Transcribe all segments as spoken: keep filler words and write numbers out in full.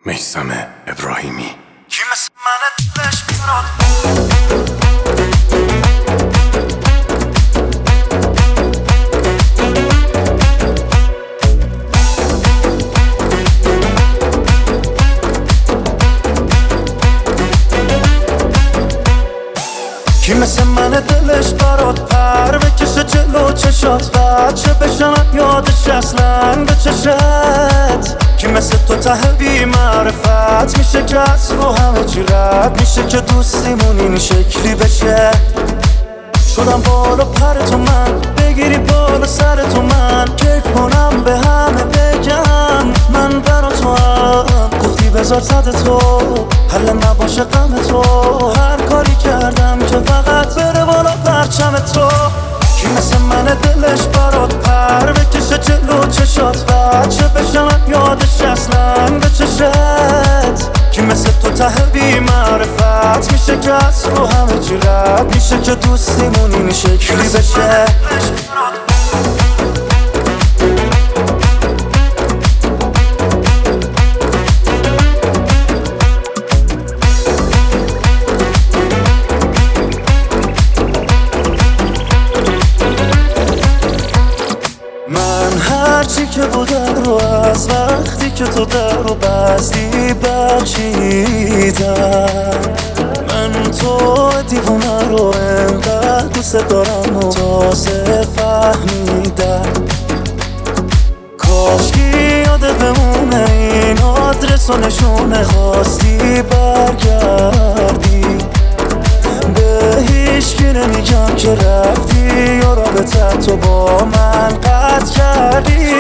میثم ابراهیمی. کی مثل من دلش میتراد کی مثل من دلش برات پر بکشه جلو چشات بچه بشنم یادش اصلا به چشت. کی مثل تو ته بی معرفت میشه که از رو همه چی رد میشه که دوستیمون این شکلی بشه. شدم بالا پر تو من بگیری بالا سر تو من کیف کنم به همه بگم من برا تو هم گفتی بذار صد تو حل نباشه غم تو هر کاری کردم که فقط بره بالا پرچم تو. کی مثل من دلش برات پر بکشه جلو چشات بچه بشنم یادش اصلا به چشت. کی مثل تو ته بی معرفت میشه که از رو همه چی رد میشه که دوستیمون این شکلی بشه. هرچی که بودم رو از وقتی که تو در رو بستی بخشیدم. من تو دیوونه رو انقدر دوست دارم و تازه فهمیدم. کاشکی یاده بمونه این آدرس و نشونه خواستی برگردی به هیچکی نمیگم که رفتی یا رابطه تو با من قطع کردی.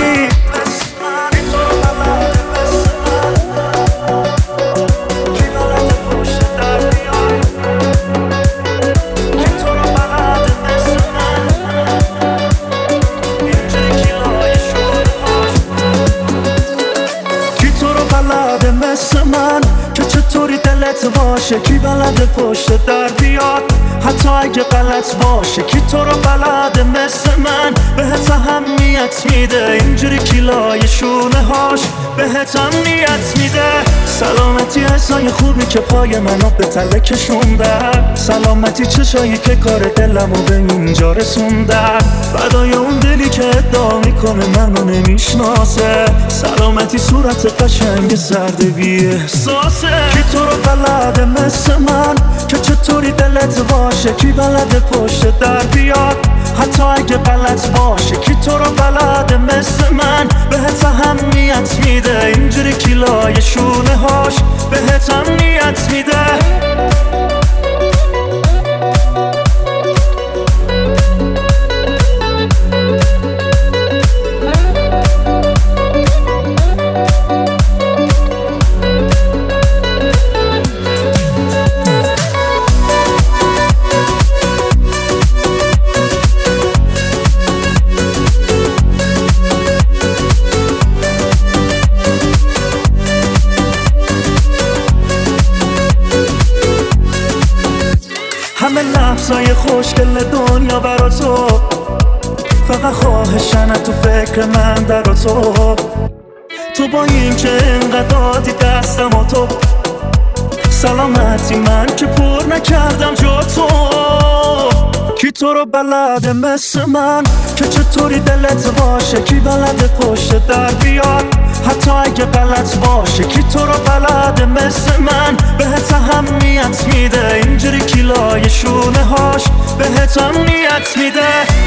مثل من که چطوری دلت باشه کی بلده پشت در بیاد حتی اگه غلط باشه کی تو رو بلده مثل من بهت اهمیت میده اینجوری کیلای شونه هاش بهت امنیت میده. سلامتی حسای خوبی که پای منو به تله کشوندن سلامتی چشایی که کار دلمو به اینجا رسوندن فدای اون دلی که ادعا میکنه منو نمیشناسه سلامتی صورت قشنگ زرد بی احساسه. کی تو رو بلده مثل من که چطوری دلت باشه کی بلده پشت در بیاد حتی اگه غلط باشه کی تو رو بلده مثل من بهت اهمیت میده اینجوری کیلای شونه هاش بهت امنیت میده. همه لحظای خوشگل دنیا برا تو فقط خواهشن تو فکر من در تو تو با این که انقدر دادی دستم و تو سلامتی من که پر نکردم جا تو. کی تو رو بلده مثل من که چطوری دلت باشه کی بلده پشت در بیاد حتی اگه غلط باشه کی تو رو بلده مثل من بهت اهمیت میده اینجوری کیلای شونه هاش بهت امنیت میده.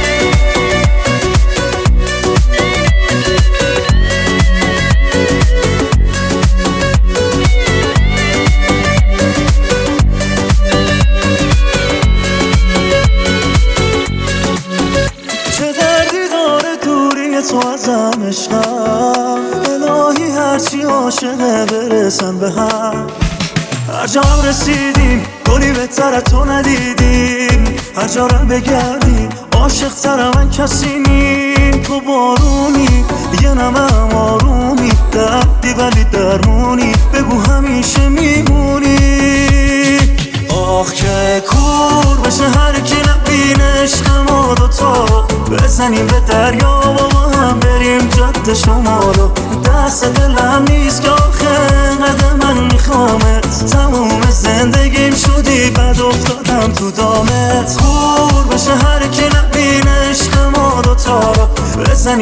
چه دردی داره دوری تو ازم عشقم الهی هرچی عاشقه برسن به هم. هر جا رسیدیم گلی بهتر تو ندیدیم هر جا رو بگردیم عاشق تر من کسی نیم. تو بارونی دیگه نمم آرومی دردی ولی درمونی بگو همیشه میمونی. آخ که کور بشه هر کی نبینه عشق ما دوتا بزنیم به دریا و با هم بریم جاده شمالو دست دلم نیست که آخه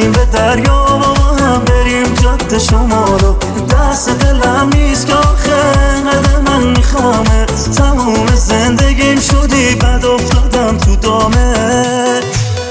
بزنیم به دریا و با هم بریم جاده شمالو. دست دلم نیست که آخه انقدر من میخوامت، تموم زندگیم شدی بد افتادم تو دامت.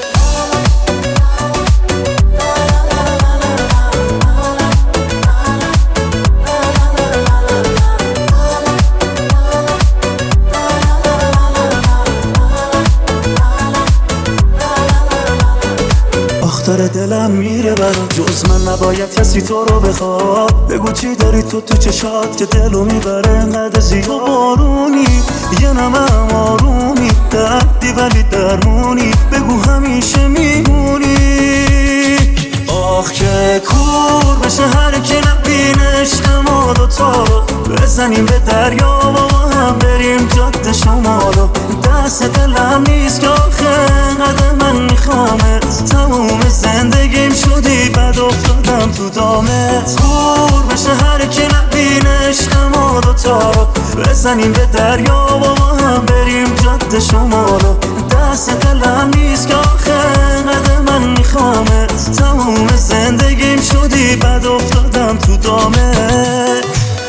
داره دلم میره برا، جز من نباید کسی تو رو بخواد. بگو چی داری تو تو چشات که دلو میبره انقدر زیاد. تو بارونی یه نمم آرومی، دردی ولی درمونی، بگو همیشه میمونی. آخ که کور بشه هر کی نبینه عشق ما دوتا رو، بزنیم به دریا و با هم بریم جاده شمالو. دست دلم نیست که آخه انقدر من میخوامت، تموم زندگیم شدی بد افتادم تو دامت. کور بشه هر کی نبینه عشق ما دوتا رو، بزنیم به دریا و با هم بریم جاده شمالو. دست دلم نیست که آخه انقدر من میخوامت، تموم زندگیم شدی بد افتادم تو دامت.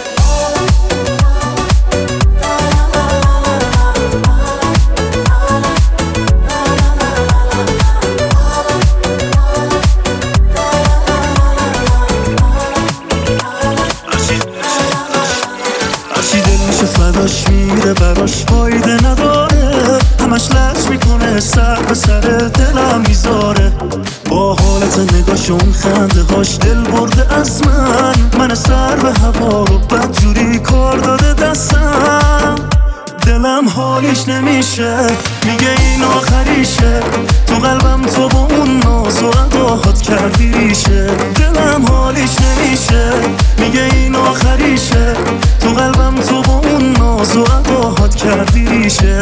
فداش میره براش فایده نداره، همش لش میکنه سر به سر دلم میذاره. با حالت نگاهشون خنده هاش دل برده از من، من سر به هوا رو بدجوری کار داده دستم. دلم حالیش نمیشه، میگه این آخریشه، تو قلبم تو با اون ناز و اداهات کردی ریشه. دلم حالیش نمیشه، میگه این آخریشه، تو قلبم تو با اون ناز و اداهات کردی ریشه.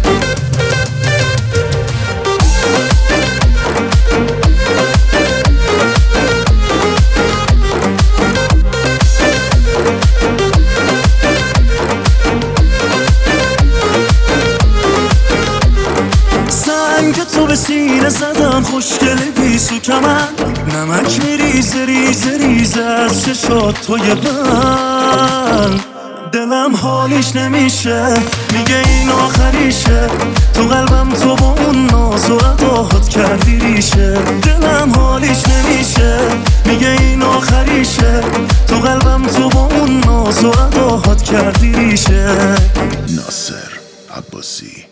که تو به سینه زدم خوشگل بیسو کمن، نمک میریزه ریزه ریزه از چشات توی من. دلم حالیش نمیشه، میگه این آخریشه، تو قلبم تو با اون ناز و اداهات کردی ریشه. دلم حالیش نمیشه، میگه این آخریشه، تو قلبم تو با اون ناز و اداهات کردی ریشه. ناصر عباسی.